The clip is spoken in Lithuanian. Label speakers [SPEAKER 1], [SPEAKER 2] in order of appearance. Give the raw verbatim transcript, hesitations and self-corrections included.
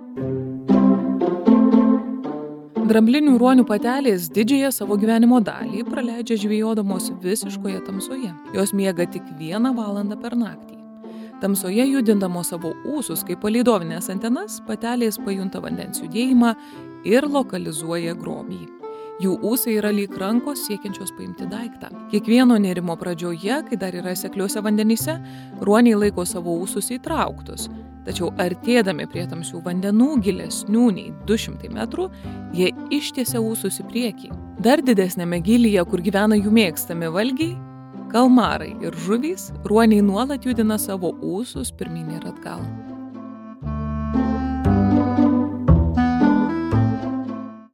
[SPEAKER 1] Dramblinių ruonių patelės didžiąją savo gyvenimo dalį praleidžia žvejodamos visiškoje tamsoje. Jos miega tik vieną valandą per naktį. Tamsoje judindamos savo ūsus kaip palydovinės antenas, patelės pajunta vandens judėjimą ir lokalizuoja grobį. Jų ūsai yra lyg rankos siekiančios paimti daiktą. Kiekvieno nerimo pradžioje, kai dar yra sekliuose vandenyse, ruoniai laiko savo ūsus įtrauktus. Tačiau artėdami prie tamsių vandenų, gilesnių nei du šimtai metrų, jie ištiesia ūsus į priekį. Dar didesnėme gylyje, kur gyvena jų mėgstami valgiai, kalmarai ir žuvys, ruoniai nuolat judina savo ūsus pirmyn ir atgal.